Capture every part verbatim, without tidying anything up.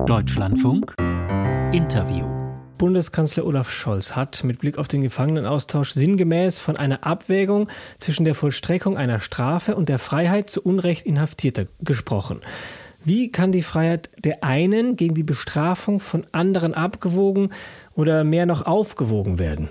Deutschlandfunk Interview. Bundeskanzler Olaf Scholz hat mit Blick auf den Gefangenenaustausch sinngemäß von einer Abwägung zwischen der Vollstreckung einer Strafe und der Freiheit zu Unrecht Inhaftierter gesprochen. Wie kann die Freiheit der einen gegen die Bestrafung von anderen abgewogen oder mehr noch aufgewogen werden?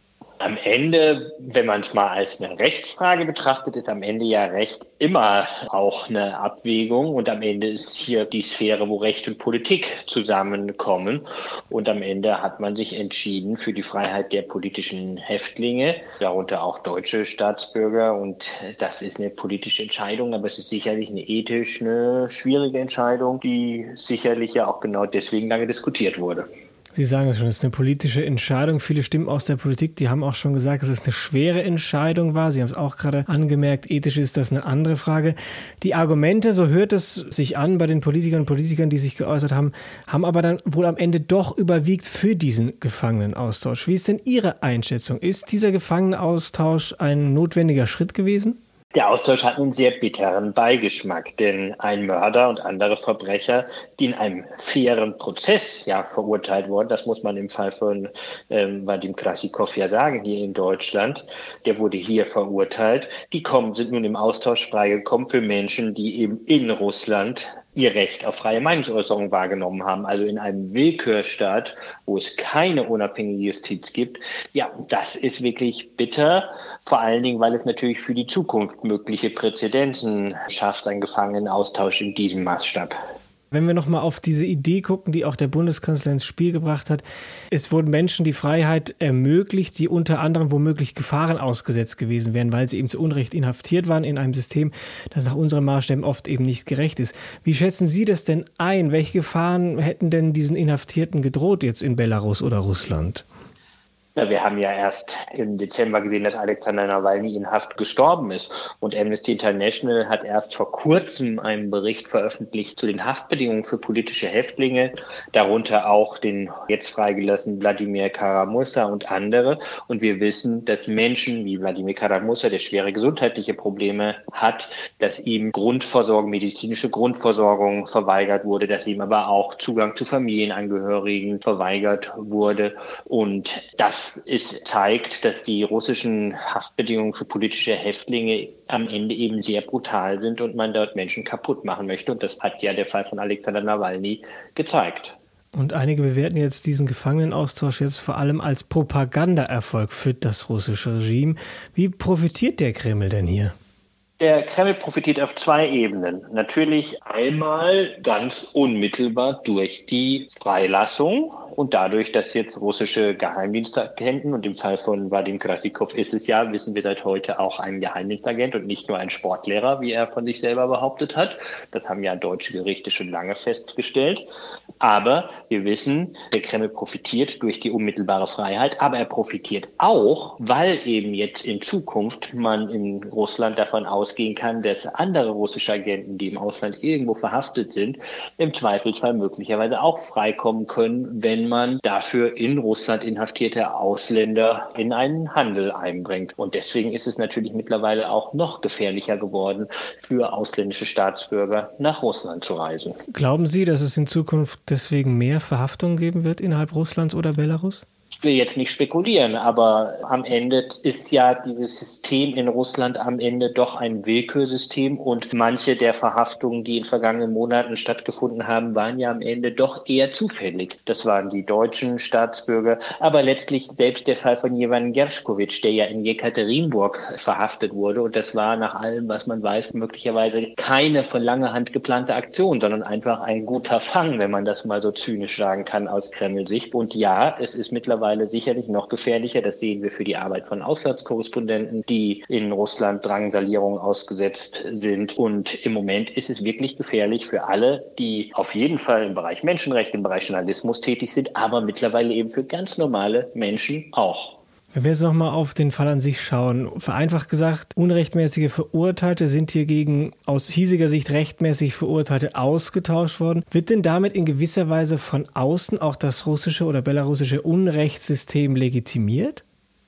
Am Ende, wenn man es mal als eine Rechtsfrage betrachtet, ist am Ende ja Recht immer auch eine Abwägung. Und am Ende ist hier die Sphäre, wo Recht und Politik zusammenkommen. Und am Ende hat man sich entschieden für die Freiheit der politischen Häftlinge, darunter auch deutsche Staatsbürger. Und das ist eine politische Entscheidung, aber es ist sicherlich eine ethisch eine schwierige Entscheidung, die sicherlich ja auch genau deswegen lange diskutiert wurde. Sie sagen es schon, es ist eine politische Entscheidung. Viele Stimmen aus der Politik, die haben auch schon gesagt, dass es eine schwere Entscheidung war. Sie haben es auch gerade angemerkt, ethisch ist das eine andere Frage. Die Argumente, so hört es sich an bei den Politikern und Politikern, die sich geäußert haben, haben aber dann wohl am Ende doch überwiegt für diesen Gefangenenaustausch. Wie ist denn Ihre Einschätzung? Ist dieser Gefangenenaustausch ein notwendiger Schritt gewesen? Der Austausch hat einen sehr bitteren Beigeschmack, denn ein Mörder und andere Verbrecher, die in einem fairen Prozess ja verurteilt wurden, das muss man im Fall von ähm, Vadim Krasikov ja sagen, hier in Deutschland, der wurde hier verurteilt, die kommen, sind nun im Austausch freigekommen für Menschen, die eben in Russland ihr Recht auf freie Meinungsäußerung wahrgenommen haben. Also in einem Willkürstaat, wo es keine unabhängige Justiz gibt. Ja, das ist wirklich bitter, vor allen Dingen, weil es natürlich für die Zukunft mögliche Präzedenzen schafft, ein Gefangenenaustausch in diesem Maßstab. Wenn wir nochmal auf diese Idee gucken, die auch der Bundeskanzler ins Spiel gebracht hat, es wurden Menschen die Freiheit ermöglicht, die unter anderem womöglich Gefahren ausgesetzt gewesen wären, weil sie eben zu Unrecht inhaftiert waren in einem System, das nach unseren Maßstäben oft eben nicht gerecht ist. Wie schätzen Sie das denn ein? Welche Gefahren hätten denn diesen Inhaftierten gedroht jetzt in Belarus oder Russland? Ja, wir haben ja erst im Dezember gesehen, dass Alexander Nawalny in Haft gestorben ist. Und Amnesty International hat erst vor kurzem einen Bericht veröffentlicht zu den Haftbedingungen für politische Häftlinge, darunter auch den jetzt freigelassenen Wladimir Kara-Murza und andere. Und wir wissen, dass Menschen wie Wladimir Kara-Murza, der schwere gesundheitliche Probleme hat, dass ihm Grundversorgung, medizinische Grundversorgung verweigert wurde, dass ihm aber auch Zugang zu Familienangehörigen verweigert wurde. Und das Es zeigt, dass die russischen Haftbedingungen für politische Häftlinge am Ende eben sehr brutal sind und man dort Menschen kaputt machen möchte. Und das hat ja der Fall von Alexander Nawalny gezeigt. Und einige bewerten jetzt diesen Gefangenenaustausch jetzt vor allem als Propagandaerfolg für das russische Regime. Wie profitiert der Kreml denn hier? Der Kreml profitiert auf zwei Ebenen. Natürlich einmal ganz unmittelbar durch die Freilassung und dadurch, dass jetzt russische Geheimdienstagenten, und im Fall von Vadim Krasikov ist es ja, wissen wir seit heute, auch ein Geheimdienstagent und nicht nur ein Sportlehrer, wie er von sich selber behauptet hat. Das haben ja deutsche Gerichte schon lange festgestellt. Aber wir wissen, der Kreml profitiert durch die unmittelbare Freiheit, aber er profitiert auch, weil eben jetzt in Zukunft man in Russland davon ausgeht, gehen kann, dass andere russische Agenten, die im Ausland irgendwo verhaftet sind, im Zweifelsfall möglicherweise auch freikommen können, wenn man dafür in Russland inhaftierte Ausländer in einen Handel einbringt. Und deswegen ist es natürlich mittlerweile auch noch gefährlicher geworden, für ausländische Staatsbürger nach Russland zu reisen. Glauben Sie, dass es in Zukunft deswegen mehr Verhaftungen geben wird innerhalb Russlands oder Belarus? Ich will jetzt nicht spekulieren, aber am Ende ist ja dieses System in Russland am Ende doch ein Willkürsystem und manche der Verhaftungen, die in vergangenen Monaten stattgefunden haben, waren ja am Ende doch eher zufällig. Das waren die deutschen Staatsbürger, aber letztlich selbst der Fall von Jewan Gershkovich, der ja in Jekaterinburg verhaftet wurde, und das war nach allem, was man weiß, möglicherweise keine von langer Hand geplante Aktion, sondern einfach ein guter Fang, wenn man das mal so zynisch sagen kann aus Kreml-Sicht. Und ja, es ist mittlerweile sicherlich noch gefährlicher. Das sehen wir für die Arbeit von Auslandskorrespondenten, die in Russland Drangsalierung ausgesetzt sind. Und im Moment ist es wirklich gefährlich für alle, die auf jeden Fall im Bereich Menschenrechte, im Bereich Journalismus tätig sind, aber mittlerweile eben für ganz normale Menschen auch. Wenn wir jetzt nochmal auf den Fall an sich schauen, vereinfacht gesagt, unrechtmäßige Verurteilte sind hier gegen aus hiesiger Sicht rechtmäßig Verurteilte ausgetauscht worden. Wird denn damit in gewisser Weise von außen auch das russische oder belarussische Unrechtssystem legitimiert?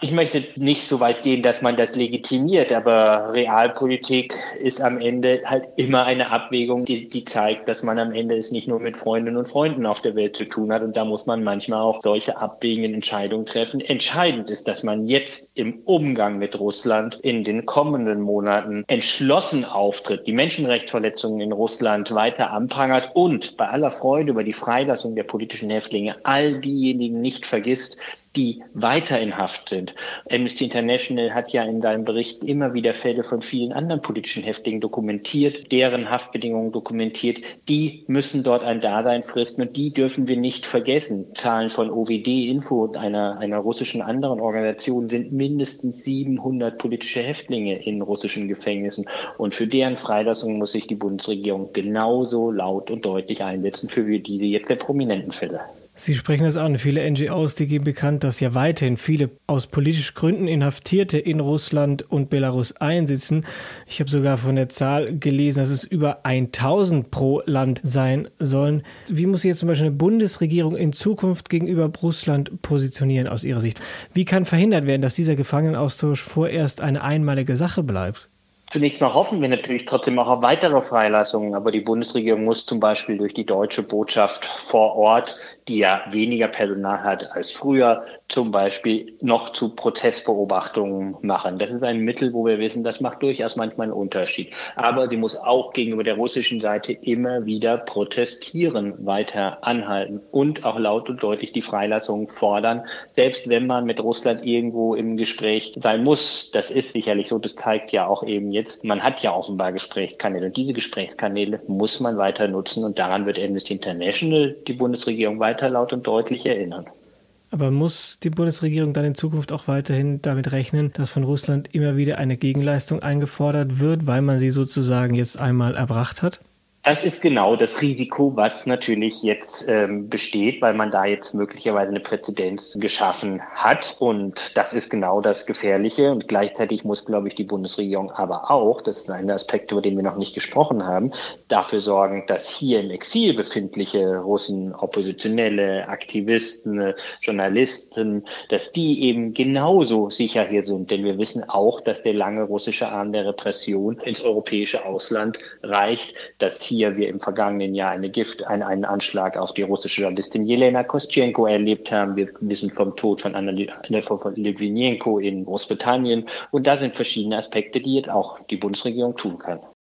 Ich möchte nicht so weit gehen, dass man das legitimiert, aber Realpolitik ist am Ende halt immer eine Abwägung, die, die zeigt, dass man am Ende es nicht nur mit Freundinnen und Freunden auf der Welt zu tun hat und da muss man manchmal auch solche abwägenden Entscheidungen treffen. Entscheidend ist, dass man jetzt im Umgang mit Russland in den kommenden Monaten entschlossen auftritt, die Menschenrechtsverletzungen in Russland weiter anprangert und bei aller Freude über die Freilassung der politischen Häftlinge all diejenigen nicht vergisst, die weiter in Haft sind. Amnesty International hat ja in seinem Bericht immer wieder Fälle von vielen anderen politischen Häftlingen dokumentiert, deren Haftbedingungen dokumentiert. Die müssen dort ein Dasein fristen und die dürfen wir nicht vergessen. Zahlen von O W D Info, einer, einer russischen anderen Organisation, sind mindestens siebenhundert politische Häftlinge in russischen Gefängnissen. Und für deren Freilassung muss sich die Bundesregierung genauso laut und deutlich einsetzen für diese jetzt sehr prominenten Fälle. Sie sprechen das an. Viele N G Os, die geben bekannt, dass ja weiterhin viele aus politischen Gründen Inhaftierte in Russland und Belarus einsitzen. Ich habe sogar von der Zahl gelesen, dass es über tausend pro Land sein sollen. Wie muss sich jetzt zum Beispiel eine Bundesregierung in Zukunft gegenüber Russland positionieren aus Ihrer Sicht? Wie kann verhindert werden, dass dieser Gefangenenaustausch vorerst eine einmalige Sache bleibt? Zunächst mal hoffen wir natürlich trotzdem auch auf weitere Freilassungen, aber die Bundesregierung muss zum Beispiel durch die deutsche Botschaft vor Ort, die ja weniger Personal hat als früher, zum Beispiel noch zu Prozessbeobachtungen machen. Das ist ein Mittel, wo wir wissen, das macht durchaus manchmal einen Unterschied. Aber sie muss auch gegenüber der russischen Seite immer wieder protestieren, weiter anhalten und auch laut und deutlich die Freilassung fordern, selbst wenn man mit Russland irgendwo im Gespräch sein muss. Das ist sicherlich so, das zeigt ja auch eben jetzt, man hat ja offenbar Gesprächskanäle und diese Gesprächskanäle muss man weiter nutzen und daran wird Amnesty International die Bundesregierung weiter laut und deutlich erinnern. Aber muss die Bundesregierung dann in Zukunft auch weiterhin damit rechnen, dass von Russland immer wieder eine Gegenleistung eingefordert wird, weil man sie sozusagen jetzt einmal erbracht hat? Das ist genau das Risiko, was natürlich jetzt ähm, besteht, weil man da jetzt möglicherweise eine Präzedenz geschaffen hat. Und das ist genau das Gefährliche. Und gleichzeitig muss, glaube ich, die Bundesregierung aber auch, das ist ein Aspekt, über den wir noch nicht gesprochen haben, dafür sorgen, dass hier im Exil befindliche Russen, Oppositionelle, Aktivisten, Journalisten, dass die eben genauso sicher hier sind. Denn wir wissen auch, dass der lange russische Arm der Repression ins europäische Ausland reicht, dass hier wir im vergangenen Jahr eine Gift, einen, einen Anschlag auf die russische Journalistin Jelena Kostschenko erlebt haben. Wir wissen vom Tod von Anna Litvinenko in Großbritannien. Und da sind verschiedene Aspekte, die jetzt auch die Bundesregierung tun kann.